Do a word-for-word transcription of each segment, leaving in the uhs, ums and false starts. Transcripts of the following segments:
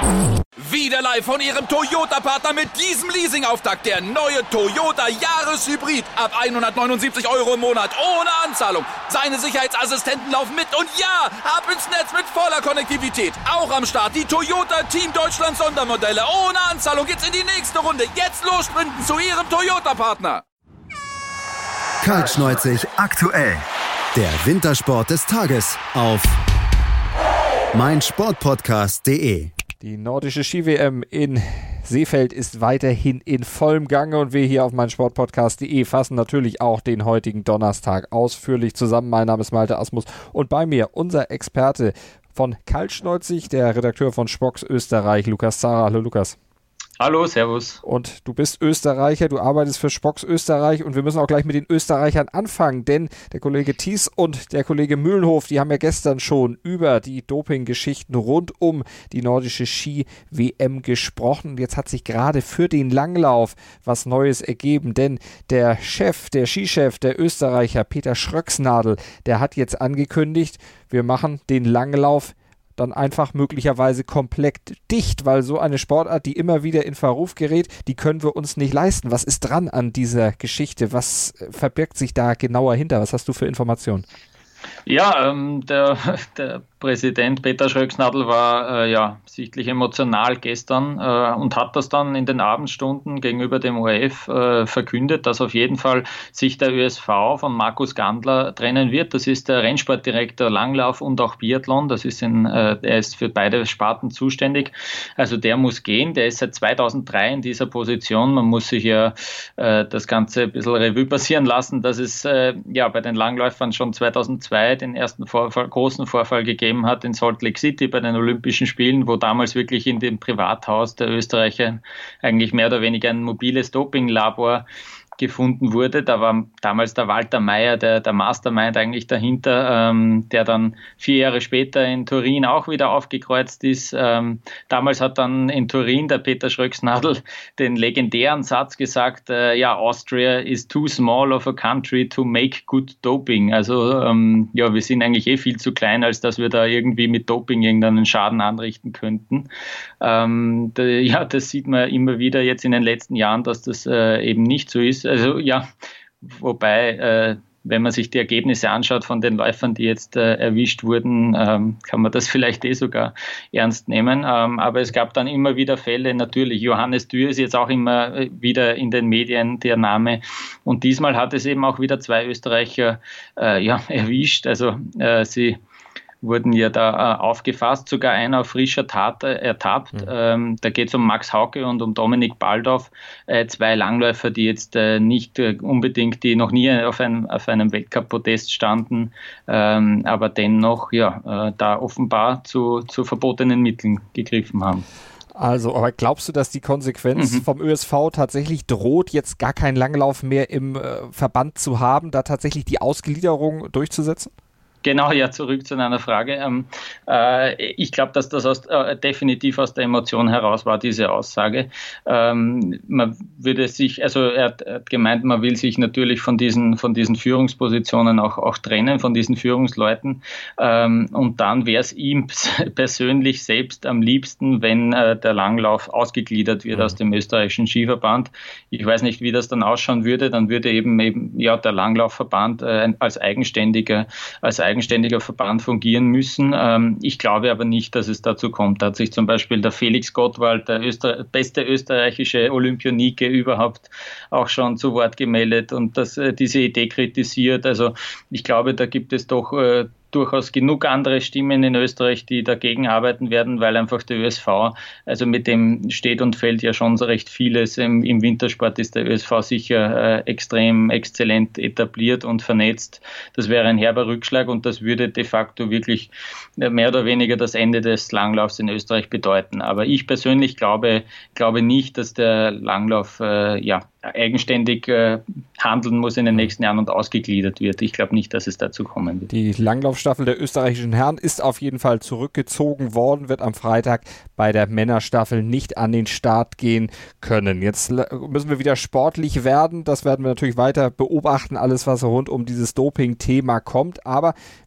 Wieder live von Ihrem Toyota-Partner mit diesem Leasing-Auftakt. Der neue Toyota Jahreshybrid. Ab hundertneunundsiebzig Euro im Monat. Ohne Anzahlung. Seine Sicherheitsassistenten laufen mit. Und ja, ab ins Netz mit voller Konnektivität. Auch am Start die Toyota Team Deutschland Sondermodelle. Ohne Anzahlung geht's in die nächste Runde. Jetzt los sprinten zu Ihrem Toyota-Partner. Kaltschneuzig aktuell. Der Wintersport des Tages auf meinsportpodcast punkt de. Die nordische Ski-W M in Seefeld ist weiterhin in vollem Gange und wir hier auf meinsportpodcast punkt de fassen natürlich auch den heutigen Donnerstag ausführlich zusammen. Mein Name ist Malte Asmus und bei mir unser Experte von Kaltschneuzig, der Redakteur von Spox Österreich, Lukas Zara. Hallo Lukas. Hallo, servus. Und du bist Österreicher, du arbeitest für Spox Österreich und wir müssen auch gleich mit den Österreichern anfangen, denn der Kollege Thies und der Kollege Mühlenhof, die haben ja gestern schon über die Doping-Geschichten rund um die nordische Ski-W M gesprochen. Und jetzt hat sich gerade für den Langlauf was Neues ergeben, denn der Chef, der Skichef der Österreicher, Peter Schröcksnadel, der hat jetzt angekündigt, wir machen den Langlauf dann einfach möglicherweise komplett dicht, weil so eine Sportart, die immer wieder in Verruf gerät, die können wir uns nicht leisten. Was ist dran an dieser Geschichte? Was verbirgt sich da genauer hinter? Was hast du für Informationen? Ja, ähm, der, der Präsident Peter Schröcksnadel war äh, ja sichtlich emotional gestern äh, und hat das dann in den Abendstunden gegenüber dem O R F äh, verkündet, dass auf jeden Fall sich der Ö S V von Markus Gandler trennen wird. Das ist der Rennsportdirektor Langlauf und auch Biathlon. Das ist in, äh, er ist für beide Sparten zuständig. Also der muss gehen. Der ist seit zweitausenddrei in dieser Position. Man muss sich ja äh, das Ganze ein bisschen Revue passieren lassen, dass es äh, ja bei den Langläufern schon zweitausendzwei den ersten Vorfall, großen Vorfall gegeben hat in Salt Lake City bei den Olympischen Spielen, wo damals wirklich in dem Privathaus der Österreicher eigentlich mehr oder weniger ein mobiles Dopinglabor gefunden wurde. Da war damals der Walter Mayer, der, der Mastermind eigentlich dahinter, ähm, der dann vier Jahre später in Turin auch wieder aufgekreuzt ist. Ähm, damals hat dann in Turin der Peter Schröcksnadel den legendären Satz gesagt, äh, ja, Austria is too small of a country to make good doping. Also ähm, ja, wir sind eigentlich eh viel zu klein, als dass wir da irgendwie mit Doping irgendeinen Schaden anrichten könnten. Ähm, da, ja, das sieht man immer wieder jetzt in den letzten Jahren, dass das äh, eben nicht so ist. Also ja, wobei, äh, wenn man sich die Ergebnisse anschaut von den Läufern, die jetzt äh, erwischt wurden, ähm, kann man das vielleicht eh sogar ernst nehmen. Ähm, aber es gab dann immer wieder Fälle, natürlich. Johannes Dürr ist jetzt auch immer wieder in den Medien der Name. Und diesmal hat es eben auch wieder zwei Österreicher äh, ja, erwischt. Also äh, sie wurden ja da äh, aufgefasst, sogar einer auf frischer Tat äh, ertappt. Mhm. Ähm, da geht es um Max Hauke und um Dominik Baldauf, äh, zwei Langläufer, die jetzt äh, nicht äh, unbedingt, die noch nie auf, ein, auf einem Weltcup-Podest standen, ähm, aber dennoch ja, äh, da offenbar zu, zu verbotenen Mitteln gegriffen haben. Also, aber glaubst du, dass die Konsequenz mhm. vom Ö S V tatsächlich droht, jetzt gar keinen Langlauf mehr im äh, Verband zu haben, da tatsächlich die Ausgliederung durchzusetzen? Genau, ja, zurück zu deiner Frage. Ähm, äh, ich glaube, dass das aus, äh, definitiv aus der Emotion heraus war, diese Aussage. Ähm, man würde sich, also er hat, er hat gemeint, man will sich natürlich von diesen, von diesen Führungspositionen auch, auch trennen, von diesen Führungsleuten. Ähm, und dann wäre es ihm persönlich selbst am liebsten, wenn äh, der Langlauf ausgegliedert wird mhm. aus dem österreichischen Skiverband. Ich weiß nicht, wie das dann ausschauen würde. Dann würde eben, eben ja, der Langlaufverband äh, als eigenständiger, als eigenständiger eigenständiger Verband fungieren müssen. Ähm, ich glaube aber nicht, dass es dazu kommt. Da hat sich zum Beispiel der Felix Gottwald, der Öster- beste österreichische Olympionike überhaupt, auch schon zu Wort gemeldet und das, äh, diese Idee kritisiert. Also ich glaube, da gibt es doch äh, durchaus genug andere Stimmen in Österreich, die dagegen arbeiten werden, weil einfach der Ö S V, also mit dem steht und fällt ja schon so recht vieles. Im, im Wintersport ist der Ö S V sicher äh, extrem exzellent etabliert und vernetzt. Das wäre ein herber Rückschlag und das würde de facto wirklich mehr oder weniger das Ende des Langlaufs in Österreich bedeuten. Aber ich persönlich glaube, glaube nicht, dass der Langlauf äh, ja, eigenständig äh, handeln muss in den nächsten Jahren und ausgegliedert wird. Ich glaube nicht, dass es dazu kommen wird. Die Langlaufstaffel der österreichischen Herren ist auf jeden Fall zurückgezogen worden, wird am Freitag bei der Männerstaffel nicht an den Start gehen können. Jetzt müssen wir wieder sportlich werden. Das werden wir natürlich weiter beobachten, alles was rund um dieses Doping-Thema kommt. Aber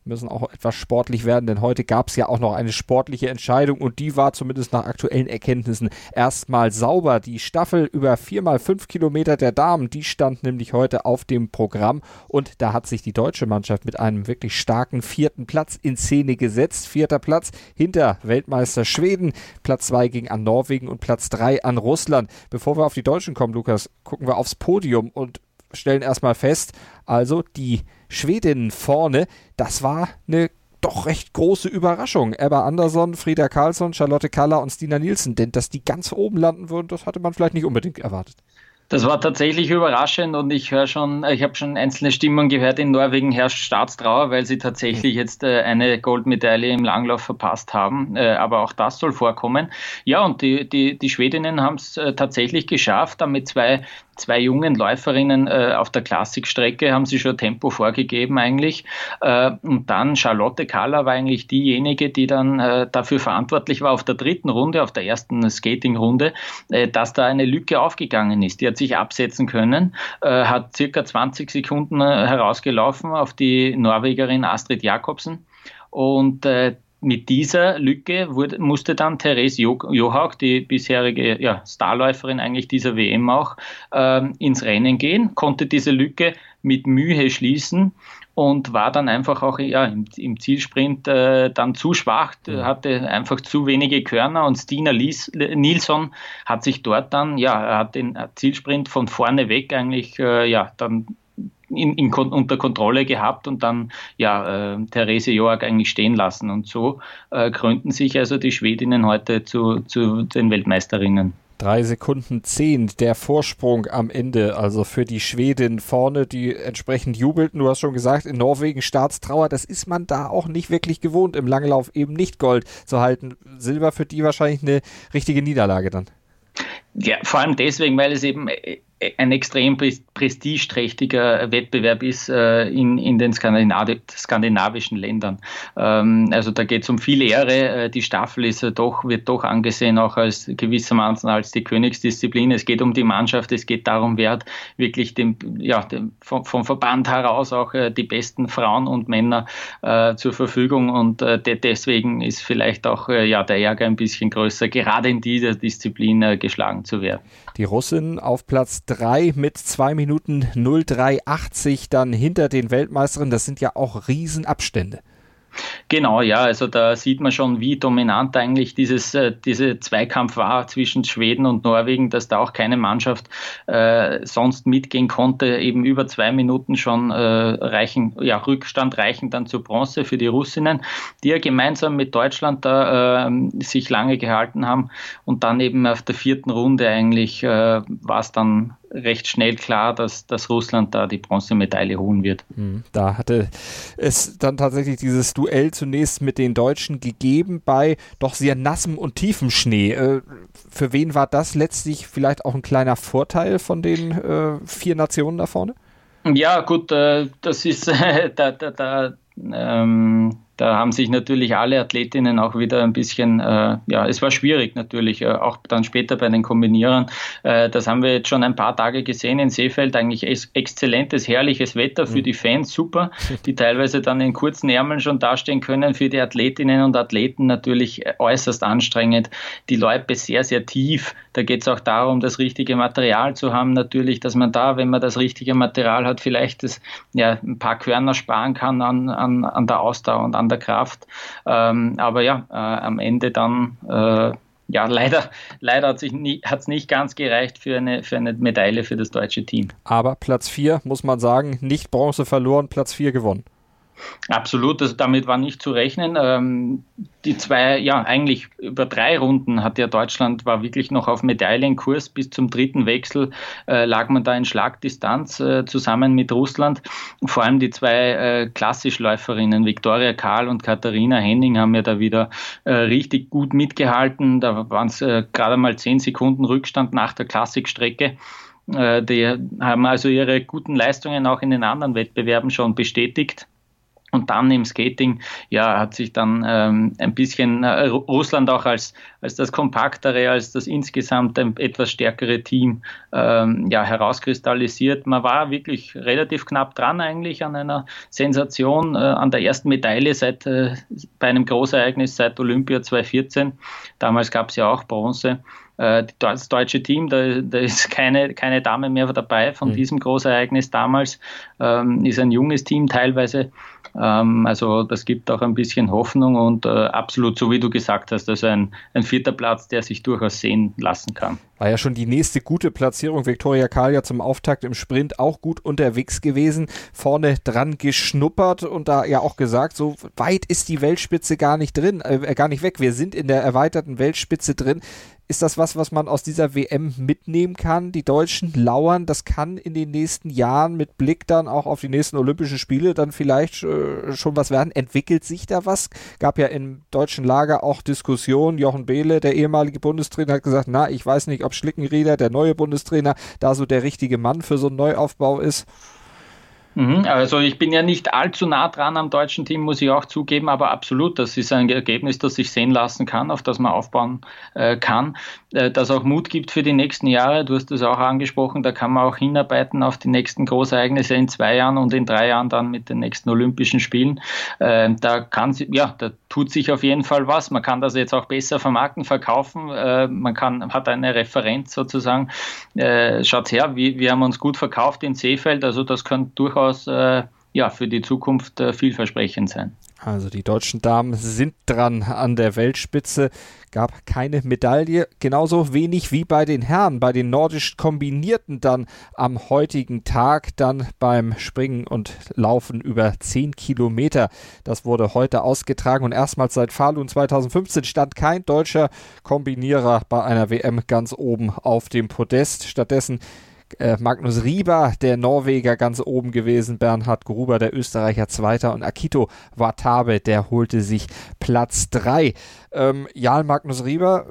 müssen auch etwas sportlich werden, denn heute gab es ja auch noch eine sportliche Entscheidung und die war zumindest nach aktuellen Erkenntnissen erstmal sauber. Die Staffel über vier mal fünf Kilometer der Damen, die stand nämlich heute auf dem Programm und da hat sich die deutsche Mannschaft mit einem wirklich starken vierten Platz in Szene gesetzt. Vierter Platz hinter Weltmeister Schweden, Platz zwei ging an Norwegen und Platz drei an Russland. Bevor wir auf die Deutschen kommen, Lukas, gucken wir aufs Podium und stellen erstmal fest, also die Schwedinnen vorne, das war eine doch recht große Überraschung. Ebba Andersson, Frida Karlsson, Charlotte Kalla und Stina Nielsen, denn dass die ganz oben landen würden, das hatte man vielleicht nicht unbedingt erwartet. Das war tatsächlich überraschend und ich höre schon, ich habe schon einzelne Stimmen gehört, in Norwegen herrscht Staatstrauer, weil sie tatsächlich jetzt äh, eine Goldmedaille im Langlauf verpasst haben. Äh, aber auch das soll vorkommen. Ja, und die, die, die Schwedinnen haben es äh, tatsächlich geschafft, damit zwei Zwei jungen Läuferinnen äh, auf der Klassikstrecke haben sie schon Tempo vorgegeben eigentlich. Äh, und dann Charlotte Kalla war eigentlich diejenige, die dann äh, dafür verantwortlich war auf der dritten Runde, auf der ersten Skating-Runde, äh, dass da eine Lücke aufgegangen ist. Die hat sich absetzen können, äh, hat circa zwanzig Sekunden äh, herausgelaufen auf die Norwegerin Astrid Jacobsen. Und äh, mit dieser Lücke wurde, musste dann Therese Johaug, die bisherige ja, Starläuferin eigentlich dieser W M auch, ähm, ins Rennen gehen, konnte diese Lücke mit Mühe schließen und war dann einfach auch ja, im, im Zielsprint äh, dann zu schwach, ja. hatte einfach zu wenige Körner und Stina Lies, Nilsson hat sich dort dann, ja, er hat den Zielsprint von vorne weg eigentlich, äh, ja, dann In, in, unter Kontrolle gehabt und dann ja äh, Therese Johaug eigentlich stehen lassen. Und so äh, krönten sich also die Schwedinnen heute zu, zu den Weltmeisterinnen. Drei Sekunden zehn, der Vorsprung am Ende, also für die Schwedin vorne, die entsprechend jubelten. Du hast schon gesagt, in Norwegen Staatstrauer, das ist man da auch nicht wirklich gewohnt, im Langlauf eben nicht Gold zu halten. Silber für die wahrscheinlich eine richtige Niederlage dann. Ja, vor allem deswegen, weil es eben ein extrem prestigeträchtiger Wettbewerb ist äh, in, in den Skandinavi- skandinavischen Ländern. Ähm, also da geht es um viel Ehre. Äh, die Staffel ist ja doch, wird doch angesehen auch als gewissermaßen als die Königsdisziplin. Es geht um die Mannschaft, es geht darum, wer hat wirklich dem, ja, dem, vom, vom Verband heraus auch äh, die besten Frauen und Männer äh, zur Verfügung und äh, de- deswegen ist vielleicht auch äh, ja, der Ärger ein bisschen größer, gerade in dieser Disziplin äh, geschlagen zu werden. Die Russin auf Platz drei mit zwei Minuten null drei achtzig dann hinter den Weltmeisterinnen. Das sind ja auch Riesenabstände. Genau, ja, also da sieht man schon, wie dominant eigentlich dieses äh, diese Zweikampf war zwischen Schweden und Norwegen, dass da auch keine Mannschaft äh, sonst mitgehen konnte, eben über zwei Minuten schon äh, reichen, ja, Rückstand reichen dann zur Bronze für die Russinnen, die ja gemeinsam mit Deutschland da äh, sich lange gehalten haben und dann eben auf der vierten Runde eigentlich äh, war es dann recht schnell klar, dass, dass Russland da die Bronzemedaille holen wird. Da hatte es dann tatsächlich dieses Duell zunächst mit den Deutschen gegeben bei doch sehr nassem und tiefem Schnee. Äh, für wen war das letztlich vielleicht auch ein kleiner Vorteil von den äh, vier Nationen da vorne? Ja, gut, äh, das ist äh, da, da, da ähm, Da haben sich natürlich alle Athletinnen auch wieder ein bisschen, äh, ja, es war schwierig natürlich, äh, auch dann später bei den Kombinierern. Äh, das haben wir jetzt schon ein paar Tage gesehen in Seefeld, eigentlich ex- exzellentes, herrliches Wetter für mhm. die Fans, super, die teilweise dann in kurzen Ärmeln schon dastehen können, für die Athletinnen und Athleten natürlich äußerst anstrengend. Die Loipe sehr, sehr tief, da geht es auch darum, das richtige Material zu haben natürlich, dass man da, wenn man das richtige Material hat, vielleicht das, ja, ein paar Körner sparen kann an, an, an der Ausdauer und an der Kraft. Ähm, aber ja, äh, am Ende dann, äh, ja, leider, leider hat es nie, nicht ganz gereicht für eine, für eine Medaille für das deutsche Team. Aber Platz vier, muss man sagen, nicht Bronze verloren, Platz vier gewonnen. Absolut, also damit war nicht zu rechnen. Ähm, die zwei, ja, eigentlich über drei Runden hat ja Deutschland, war wirklich noch auf Medaillenkurs. Bis zum dritten Wechsel äh, lag man da in Schlagdistanz äh, zusammen mit Russland. Vor allem die zwei äh, Klassischläuferinnen, Viktoria Karl und Katharina Henning, haben ja da wieder äh, richtig gut mitgehalten. Da waren es äh, gerade mal zehn Sekunden Rückstand nach der Klassikstrecke. Äh, die haben also ihre guten Leistungen auch in den anderen Wettbewerben schon bestätigt. Und dann im Skating, ja, hat sich dann ähm, ein bisschen äh, Russland auch als, als das kompaktere, als das insgesamt ein etwas stärkere Team ähm, ja, herauskristallisiert. Man war wirklich relativ knapp dran eigentlich an einer Sensation, äh, an der ersten Medaille seit äh, bei einem Großereignis seit Olympia zwanzig vierzehn. Damals gab es ja auch Bronze. Das deutsche Team, da, da ist keine, keine Dame mehr dabei von mhm. diesem Großereignis damals, ähm, ist ein junges Team teilweise, ähm, also das gibt auch ein bisschen Hoffnung und äh, absolut, so wie du gesagt hast, also ein, ein vierter Platz, der sich durchaus sehen lassen kann. War ja schon die nächste gute Platzierung. Viktoria Kallja zum Auftakt im Sprint auch gut unterwegs gewesen, vorne dran geschnuppert und da ja auch gesagt, so weit ist die Weltspitze gar nicht drin, äh, gar nicht weg. Wir sind in der erweiterten Weltspitze drin. Ist das was, was man aus dieser W M mitnehmen kann? Die Deutschen lauern, das kann in den nächsten Jahren mit Blick dann auch auf die nächsten Olympischen Spiele dann vielleicht äh, schon was werden. Entwickelt sich da was? Gab ja im deutschen Lager auch Diskussionen. Jochen Behle, der ehemalige Bundestrainer, hat gesagt, na, ich weiß nicht, ob Schlickenrieder, der neue Bundestrainer, da so der richtige Mann für so einen Neuaufbau ist. Also ich bin ja nicht allzu nah dran am deutschen Team, muss ich auch zugeben, aber absolut, das ist ein Ergebnis, das sich sehen lassen kann, auf das man aufbauen äh, kann, äh, das auch Mut gibt für die nächsten Jahre. Du hast das auch angesprochen, da kann man auch hinarbeiten auf die nächsten Großereignisse in zwei Jahren und in drei Jahren dann mit den nächsten Olympischen Spielen. Äh, da kann ja, da tut sich auf jeden Fall was. Man kann das jetzt auch besser vermarkten, verkaufen. Äh, man kann, hat eine Referenz sozusagen. Äh, schaut her, wir, wir haben uns gut verkauft in Seefeld, also das könnte durchaus Äh, ja, für die Zukunft äh, vielversprechend sein. Also die deutschen Damen sind dran an der Weltspitze, gab keine Medaille, genauso wenig wie bei den Herren, bei den nordisch Kombinierten dann am heutigen Tag, dann beim Springen und Laufen über zehn Kilometer. Das wurde heute ausgetragen und erstmals seit Falun zweitausendfünfzehn stand kein deutscher Kombinierer bei einer W M ganz oben auf dem Podest. Stattdessen Magnus Rieber, der Norweger, ganz oben gewesen, Bernhard Gruber, der Österreicher, Zweiter und Akito Watabe, der holte sich Platz drei. Ähm, Jarl Magnus Rieber,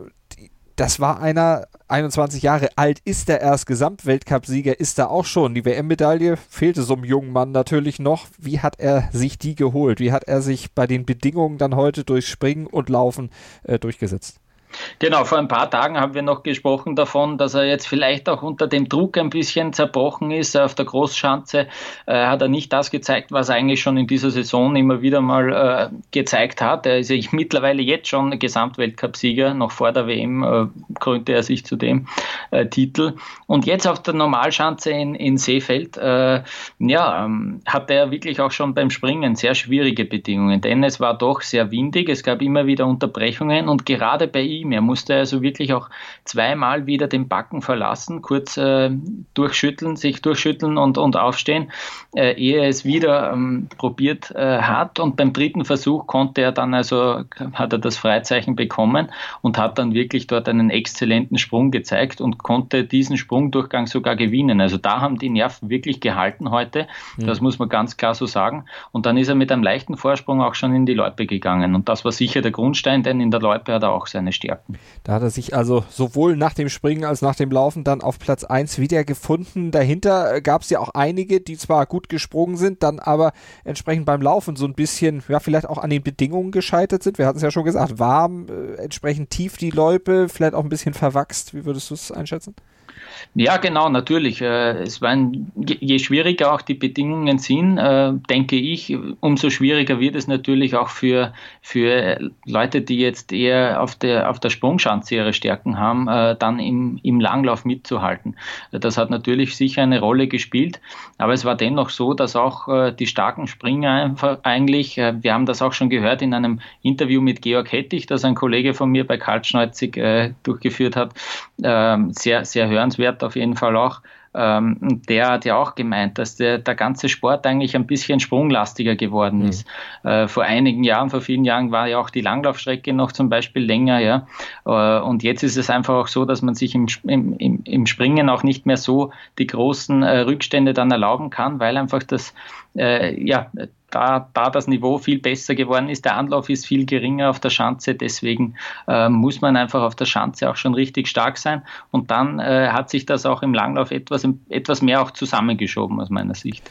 das war einer, einundzwanzig Jahre alt, ist er erst Gesamtweltcupsieger, ist er auch schon. Die W M-Medaille fehlte so einem jungen Mann natürlich noch. Wie hat er sich die geholt? Wie hat er sich bei den Bedingungen dann heute durchs Springen und Laufen äh, durchgesetzt? Genau, vor ein paar Tagen haben wir noch gesprochen davon, dass er jetzt vielleicht auch unter dem Druck ein bisschen zerbrochen ist. Auf der Großschanze äh, hat er nicht das gezeigt, was er eigentlich schon in dieser Saison immer wieder mal äh, gezeigt hat. Er ist ja mittlerweile jetzt schon Gesamtweltcupsieger, noch vor der W M äh, krönte er sich zu dem äh, Titel. Und jetzt auf der Normalschanze in, in Seefeld äh, ja, ähm, hatte er wirklich auch schon beim Springen sehr schwierige Bedingungen, denn es war doch sehr windig, es gab immer wieder Unterbrechungen und gerade bei ihm, er musste also wirklich auch zweimal wieder den Backen verlassen, kurz äh, durchschütteln, sich durchschütteln und, und aufstehen, äh, ehe er es wieder ähm, probiert äh, hat. Und beim dritten Versuch konnte er dann also, hat er das Freizeichen bekommen und hat dann wirklich dort einen exzellenten Sprung gezeigt und konnte diesen Sprungdurchgang sogar gewinnen. Also da haben die Nerven wirklich gehalten heute, mhm. Das muss man ganz klar so sagen. Und dann ist er mit einem leichten Vorsprung auch schon in die Loipe gegangen. Und das war sicher der Grundstein, denn in der Loipe hat er auch seine Stärken. Da hat er sich also sowohl nach dem Springen als nach dem Laufen dann auf Platz eins wiedergefunden. Dahinter gab es ja auch einige, die zwar gut gesprungen sind, dann aber entsprechend beim Laufen so ein bisschen, ja, vielleicht auch an den Bedingungen gescheitert sind. Wir hatten es ja schon gesagt, warm, äh, entsprechend tief die Loipe, vielleicht auch ein bisschen verwachst. Wie würdest du es einschätzen? Ja, genau, natürlich. Es waren, je schwieriger auch die Bedingungen sind, denke ich, umso schwieriger wird es natürlich auch für, für Leute, die jetzt eher auf der, auf der Sprungschanze ihre Stärken haben, dann im, im Langlauf mitzuhalten. Das hat natürlich sicher eine Rolle gespielt, aber es war dennoch so, dass auch die starken Springer einfach eigentlich, wir haben das auch schon gehört in einem Interview mit Georg Hettich, das ein Kollege von mir bei Kaltschneuzig äh, durchgeführt hat, äh, sehr, sehr hörenswert auf jeden Fall auch. Ähm, der hat ja auch gemeint, dass der, der ganze Sport eigentlich ein bisschen sprunglastiger geworden ist. Mhm. Äh, vor einigen Jahren, vor vielen Jahren war ja auch die Langlaufstrecke noch zum Beispiel länger, ja. Äh, und jetzt ist es einfach auch so, dass man sich im, im, im Springen auch nicht mehr so die großen äh, Rückstände dann erlauben kann, weil einfach das, äh, ja, Da, da das Niveau viel besser geworden ist, der Anlauf ist viel geringer auf der Schanze, deswegen äh, muss man einfach auf der Schanze auch schon richtig stark sein und dann äh, hat sich das auch im Langlauf etwas, etwas mehr auch zusammengeschoben aus meiner Sicht.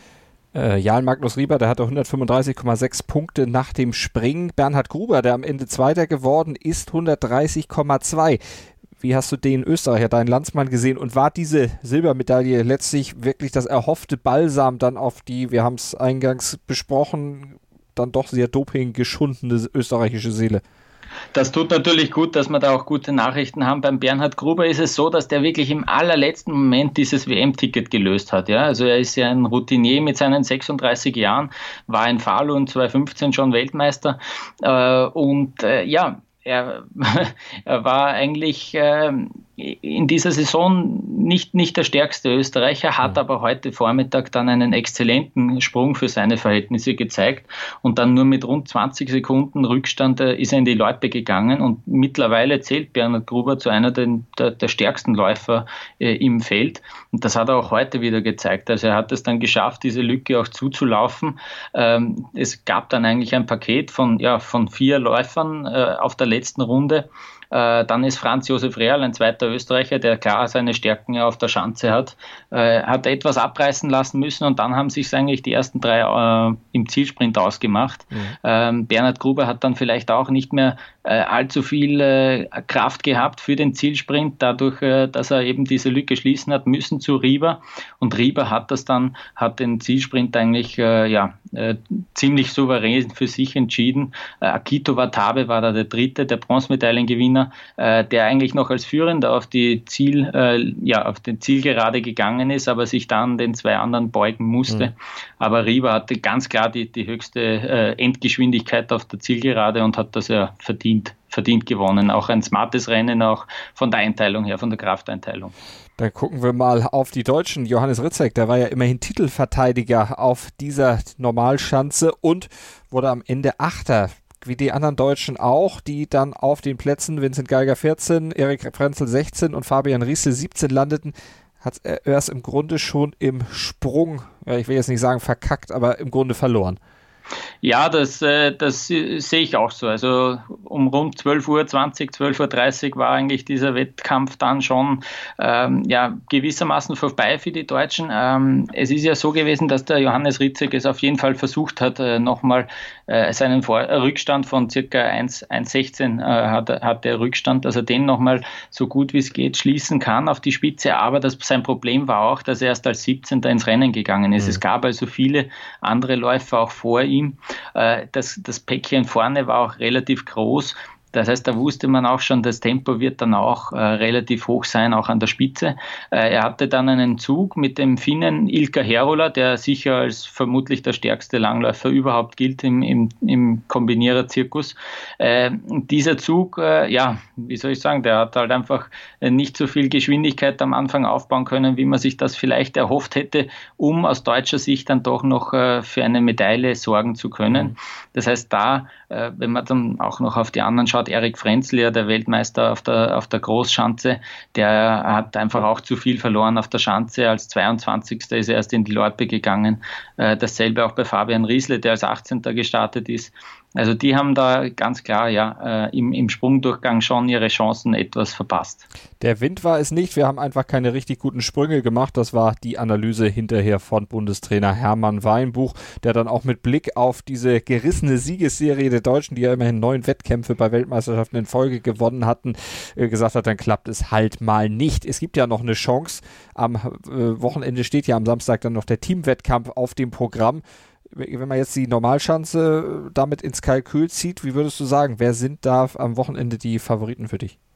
Äh, Jan Magnus Rieber, der hatte hundertfünfunddreißig Komma sechs Punkte nach dem Springen. Bernhard Gruber, der am Ende Zweiter geworden ist, hundertdreißig Komma zwei. Wie hast du den Österreicher, deinen Landsmann, gesehen? Und war diese Silbermedaille letztlich wirklich das erhoffte Balsam dann auf die, wir haben es eingangs besprochen, dann doch sehr dopinggeschundene österreichische Seele? Das tut natürlich gut, dass wir da auch gute Nachrichten haben. Beim Bernhard Gruber ist es so, dass der wirklich im allerletzten Moment dieses W M-Ticket gelöst hat. Ja? Also er ist ja ein Routinier mit seinen sechsunddreißig Jahren, war in Falun zweitausendfünfzehn schon Weltmeister äh, und äh, ja, Er, er war eigentlich äh, in dieser Saison nicht, nicht der stärkste Österreicher, hat aber heute Vormittag dann einen exzellenten Sprung für seine Verhältnisse gezeigt und dann nur mit rund zwanzig Sekunden Rückstand äh, ist er in die Loipe gegangen und mittlerweile zählt Bernhard Gruber zu einer der, der, der stärksten Läufer äh, im Feld und das hat er auch heute wieder gezeigt. Also er hat es dann geschafft, diese Lücke auch zuzulaufen. Ähm, es gab dann eigentlich ein Paket von, ja, von vier Läufern äh, auf der letzten Runde. Äh, dann ist Franz Josef Real, ein zweiter Österreicher, der klar seine Stärken auf der Schanze hat, äh, hat etwas abreißen lassen müssen und dann haben sich eigentlich die ersten drei äh, im Zielsprint ausgemacht. Mhm. Ähm, Bernhard Gruber hat dann vielleicht auch nicht mehr äh, allzu viel äh, Kraft gehabt für den Zielsprint, dadurch, äh, dass er eben diese Lücke schließen hat müssen zu Rieber und Rieber hat das dann, hat den Zielsprint eigentlich äh, ja, äh, ziemlich souverän für sich entschieden. Äh, Akito Watabe war da der dritte, der Bronzemedaillengewinner, äh, der eigentlich noch als Führender auf die Ziel, äh, ja, auf den Zielgerade gegangen ist, aber sich dann den zwei anderen beugen musste. Mhm. Aber Rieber hatte ganz klar die, die höchste äh, Endgeschwindigkeit auf der Zielgerade und hat das ja verdient, verdient gewonnen. Auch ein smartes Rennen, auch von der Einteilung her, von der Krafteinteilung. Dann gucken wir mal auf die Deutschen. Johannes Ritzek, der war ja immerhin Titelverteidiger auf dieser Normalschanze und wurde am Ende Achter. Wie die anderen Deutschen auch, die dann auf den Plätzen Vincent Geiger vierzehn, Erik Frenzel sechzehn und Fabian Riesel siebzehn landeten, hat er erst im Grunde schon im Sprung, ja, ich will jetzt nicht sagen verkackt, aber im Grunde verloren. Ja, das, das sehe ich auch so. Also um rund zwölf Uhr zwanzig, zwölf Uhr dreißig war eigentlich dieser Wettkampf dann schon ähm, ja, gewissermaßen vorbei für die Deutschen. Ähm, es ist ja so gewesen, dass der Johannes Ritzek es auf jeden Fall versucht hat, äh, nochmal äh, seinen Vor- äh, Rückstand von circa eins Komma sechzehn äh, hat, hat der Rückstand, dass er den nochmal so gut wie es geht schließen kann auf die Spitze. Aber das, sein Problem war auch, dass er erst als siebzehnter ins Rennen gegangen ist. Mhm. Es gab also viele andere Läufer auch vor ihm. Das, das Päckchen vorne war auch relativ groß. Das heißt, da wusste man auch schon, das Tempo wird dann auch äh, relativ hoch sein, auch an der Spitze. Äh, er hatte dann einen Zug mit dem Finnen Ilkka Herola, der sicher als vermutlich der stärkste Langläufer überhaupt gilt im, im, im Kombinierer-Zirkus. Äh, dieser Zug, äh, ja, wie soll ich sagen, der hat halt einfach nicht so viel Geschwindigkeit am Anfang aufbauen können, wie man sich das vielleicht erhofft hätte, um aus deutscher Sicht dann doch noch äh, für eine Medaille sorgen zu können. Das heißt, da, äh, wenn man dann auch noch auf die anderen schaut, Erik Frenzel, ja, der Weltmeister auf der, auf der Großschanze, der hat einfach auch zu viel verloren auf der Schanze. Als zweiundzwanzigster ist er erst in die Loipe gegangen. Äh, dasselbe auch bei Fabian Riesle, der als achtzehnter gestartet ist. Also die haben da ganz klar ja äh, im, im Sprungdurchgang schon ihre Chancen etwas verpasst. Der Wind war es nicht, wir haben einfach keine richtig guten Sprünge gemacht. Das war die Analyse hinterher von Bundestrainer Hermann Weinbuch, der dann auch mit Blick auf diese gerissene Siegesserie der Deutschen, die ja immerhin neun Wettkämpfe bei Weltmeisterschaften in Folge gewonnen hatten, äh, gesagt hat, dann klappt es halt mal nicht. Es gibt ja noch eine Chance. Am äh, Wochenende steht ja am Samstag dann noch der Teamwettkampf auf dem Programm. Wenn man jetzt die Normalschanze damit ins Kalkül zieht, wie würdest du sagen, wer sind da am Wochenende die Favoriten für dich?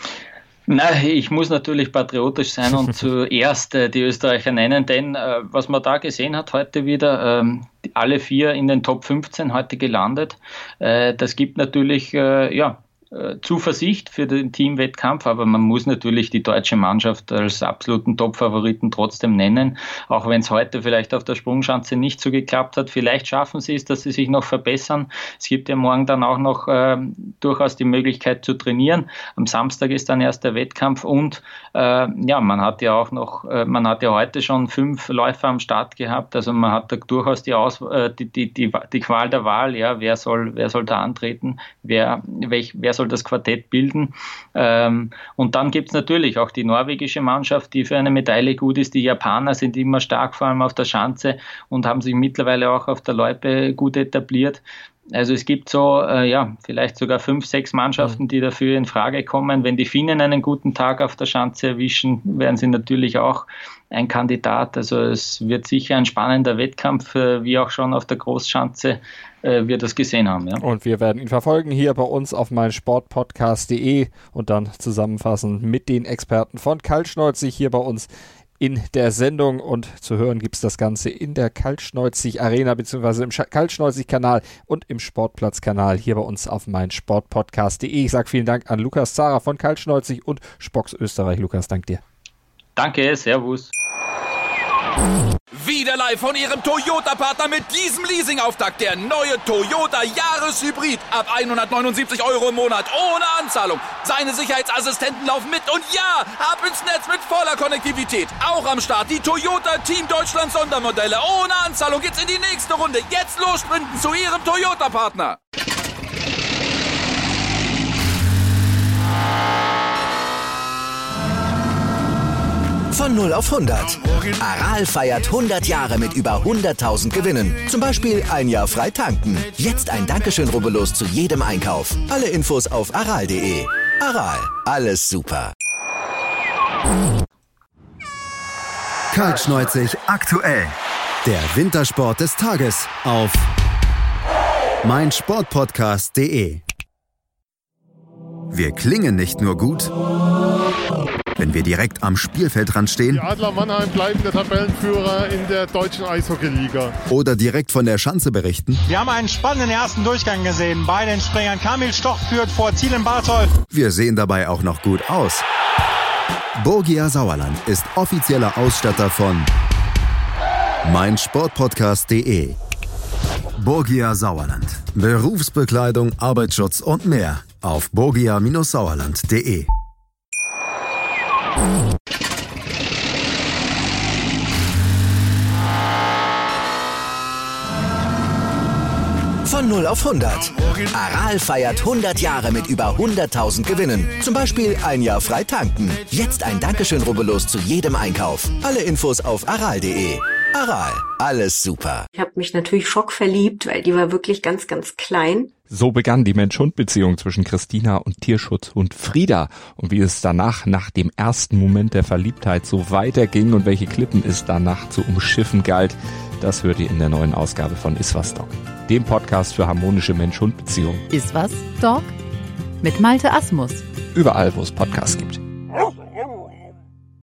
Na, ich muss natürlich patriotisch sein und zuerst äh, die Österreicher nennen, denn äh, was man da gesehen hat heute wieder, ähm, alle vier in den Top fünfzehn heute gelandet, äh, das gibt natürlich, äh, ja, Zuversicht für den Teamwettkampf, aber man muss natürlich die deutsche Mannschaft als absoluten Top-Favoriten trotzdem nennen, auch wenn es heute vielleicht auf der Sprungschanze nicht so geklappt hat. Vielleicht schaffen sie es, dass sie sich noch verbessern. Es gibt ja morgen dann auch noch äh, durchaus die Möglichkeit zu trainieren. Am Samstag ist dann erst der Wettkampf und äh, ja, man hat ja auch noch, äh, man hat ja heute schon fünf Läufer am Start gehabt, also man hat da durchaus die, Aus, äh, die, die, die, die Qual der Wahl, ja, wer soll, wer soll da antreten, wer, welch, wer wer soll das Quartett bilden. Ähm, und dann gibt es natürlich auch die norwegische Mannschaft, die für eine Medaille gut ist. Die Japaner sind immer stark, vor allem auf der Schanze, und haben sich mittlerweile auch auf der Loipe gut etabliert. Also es gibt so, äh, ja, vielleicht sogar fünf, sechs Mannschaften, die dafür in Frage kommen. Wenn die Finnen einen guten Tag auf der Schanze erwischen, wären sie natürlich auch ein Kandidat. Also es wird sicher ein spannender Wettkampf, äh, wie auch schon auf der Großschanze äh, wir das gesehen haben. Ja. Und wir werden ihn verfolgen hier bei uns auf meinsportpodcast punkt de und dann zusammenfassen mit den Experten von Kaltschneuzig hier bei uns in der Sendung, und zu hören gibt es das Ganze in der Kaltschneuzig Arena bzw. im Kaltschneuzig Kanal und im Sportplatz-Kanal hier bei uns auf meinsportpodcast punkt de. Ich sage vielen Dank an Lukas Zahrer von Kaltschneuzig und Spox Österreich. Lukas, dank dir. Danke, servus. Wieder live von Ihrem Toyota-Partner mit diesem Leasing-Auftakt. Der neue Toyota Jahreshybrid. Ab hundertneunundsiebzig Euro im Monat. Ohne Anzahlung. Seine Sicherheitsassistenten laufen mit. Und ja, ab ins Netz mit voller Konnektivität. Auch am Start die Toyota Team Deutschland Sondermodelle. Ohne Anzahlung geht's in die nächste Runde. Jetzt los sprinten zu Ihrem Toyota-Partner. Von null auf hundert. Aral feiert hundert Jahre mit über hunderttausend Gewinnen. Zum Beispiel ein Jahr frei tanken. Jetzt ein Dankeschön, rubbellos zu jedem Einkauf. Alle Infos auf aral punkt de. Aral, alles super. Kaltschneuzig aktuell. Der Wintersport des Tages auf meinsportpodcast punkt de. Wir klingen nicht nur gut, wenn wir direkt am Spielfeldrand stehen. Die Adler Mannheim bleiben der Tabellenführer in der deutschen Eishockeyliga. Oder direkt von der Schanze berichten. Wir haben einen spannenden ersten Durchgang gesehen. Bei den Springern Kamil Stoch führt vor Ziel in Bartol. Wir sehen dabei auch noch gut aus. Borgia Sauerland ist offizieller Ausstatter von meinsportpodcast punkt de. Borgia Sauerland. Berufsbekleidung, Arbeitsschutz und mehr auf borgia Sauerland punkt de. Von null auf hundert. Aral feiert hundert Jahre mit über hunderttausend Gewinnen. Zum Beispiel ein Jahr frei tanken. Jetzt ein Dankeschön, rubbellos zu jedem Einkauf. Alle Infos auf aral punkt de. Aral, alles super. Ich habe mich natürlich schockverliebt, weil die war wirklich ganz, ganz klein. So begann die Mensch-Hund-Beziehung zwischen Christina und Tierschutzhund Frieda. Und wie es danach, nach dem ersten Moment der Verliebtheit, so weiterging und welche Klippen es danach zu umschiffen galt, das hört ihr in der neuen Ausgabe von Iswas Dog, dem Podcast für harmonische Mensch-Hund-Beziehungen. Iswas Dog? Mit Malte Asmus. Überall, wo es Podcasts gibt.